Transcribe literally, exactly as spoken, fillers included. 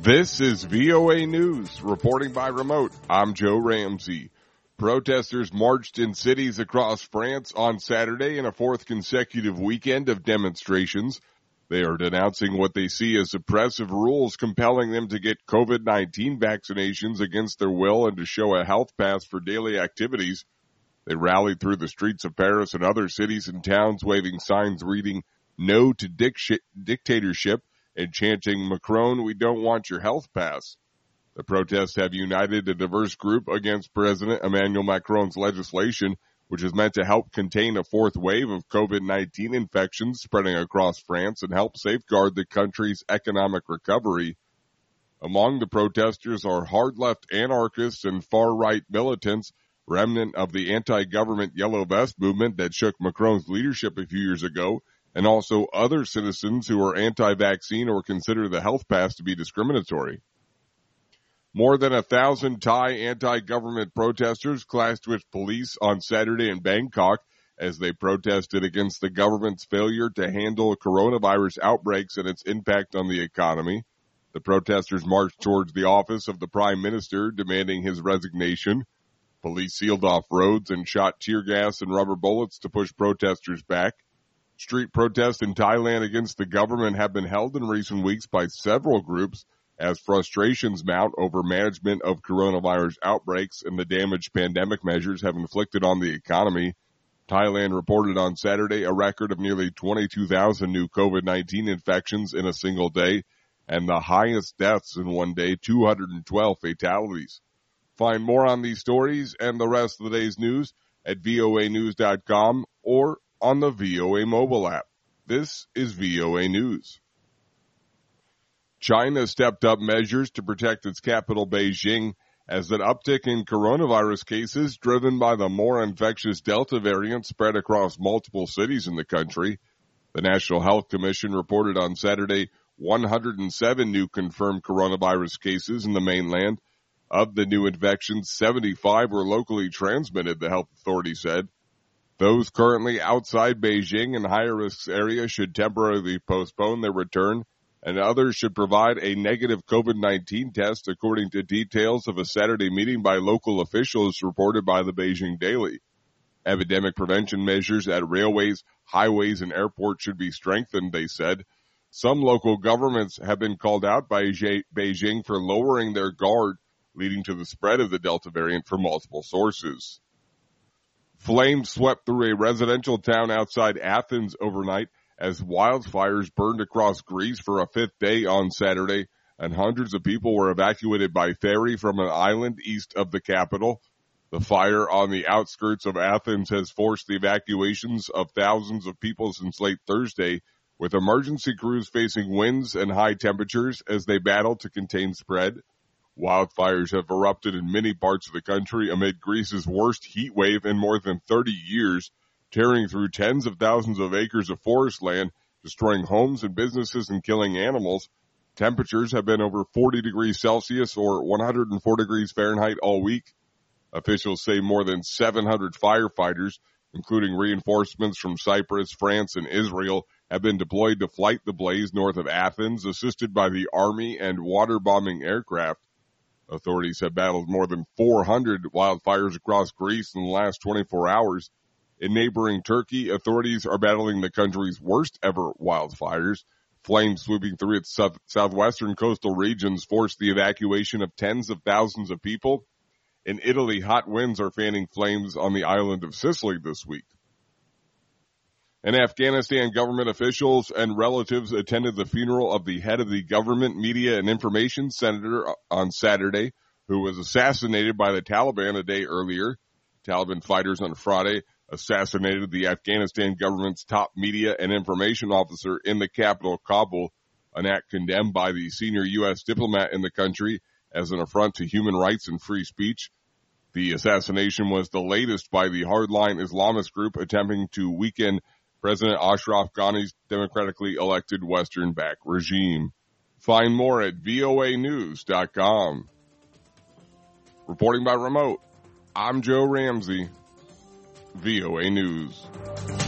This is V O A News, reporting by remote. I'm Joe Ramsey. Protesters marched in cities across France on Saturday in a fourth consecutive weekend of demonstrations. They are denouncing what they see as oppressive rules compelling them to get COVID nineteen vaccinations against their will and to show a health pass for daily activities. They rallied through the streets of Paris and other cities and towns waving signs reading, "No to dic- dictatorship," and chanting, "Macron, we don't want your health pass." The protests have united a diverse group against President Emmanuel Macron's legislation, which is meant to help contain a fourth wave of COVID nineteen infections spreading across France and help safeguard the country's economic recovery. Among the protesters are hard-left anarchists and far-right militants, remnant of the anti-government Yellow Vest movement that shook Macron's leadership a few years ago, and also other citizens who are anti-vaccine or consider the health pass to be discriminatory. More than a thousand Thai anti-government protesters clashed with police on Saturday in Bangkok as they protested against the government's failure to handle coronavirus outbreaks and its impact on the economy. The protesters marched towards the office of the Prime Minister, demanding his resignation. Police sealed off roads and shot tear gas and rubber bullets to push protesters back. Street protests in Thailand against the government have been held in recent weeks by several groups as frustrations mount over management of coronavirus outbreaks and the damage pandemic measures have inflicted on the economy. Thailand reported on Saturday a record of nearly twenty-two thousand new COVID nineteen infections in a single day and the highest deaths in one day, two hundred twelve fatalities. Find more on these stories and the rest of the day's news at V O A news dot com or on the V O A mobile app. This is V O A News. China stepped up measures to protect its capital, Beijing, as an uptick in coronavirus cases driven by the more infectious Delta variant spread across multiple cities in the country. The National Health Commission reported on Saturday one hundred seven new confirmed coronavirus cases in the mainland. Of the new infections, seventy-five were locally transmitted, the health authority said. Those currently outside Beijing and higher-risk areas should temporarily postpone their return, and others should provide a negative COVID nineteen test, according to details of a Saturday meeting by local officials reported by the Beijing Daily. Epidemic prevention measures at railways, highways, and airports should be strengthened, they said. Some local governments have been called out by Beijing for lowering their guard, leading to the spread of the Delta variant from multiple sources. Flames swept through a residential town outside Athens overnight as wildfires burned across Greece for a fifth day on Saturday, and hundreds of people were evacuated by ferry from an island east of the capital. The fire on the outskirts of Athens has forced the evacuations of thousands of people since late Thursday, with emergency crews facing winds and high temperatures as they battle to contain spread. Wildfires have erupted in many parts of the country amid Greece's worst heat wave in more than thirty years, tearing through tens of thousands of acres of forest land, destroying homes and businesses and killing animals. Temperatures have been over forty degrees Celsius or one hundred four degrees Fahrenheit all week. Officials say more than seven hundred firefighters, including reinforcements from Cyprus, France, and Israel, have been deployed to fight the blaze north of Athens, assisted by the Army and water-bombing aircraft. Authorities have battled more than four hundred wildfires across Greece in the last twenty-four hours. In neighboring Turkey, authorities are battling the country's worst ever wildfires. Flames sweeping through its south- southwestern coastal regions forced the evacuation of tens of thousands of people. In Italy, hot winds are fanning flames on the island of Sicily this week. And Afghanistan government officials and relatives attended the funeral of the head of the Government, Media, and Information Center on Saturday, who was assassinated by the Taliban a day earlier. Taliban fighters on Friday assassinated the Afghanistan government's top media and information officer in the capital, Kabul, an act condemned by the senior U S diplomat in the country as an affront to human rights and free speech. The assassination was the latest by the hardline Islamist group attempting to weaken President Ashraf Ghani's democratically elected Western-backed regime. Find more at V O A news dot com. Reporting by remote, I'm Joe Ramsey, V O A News.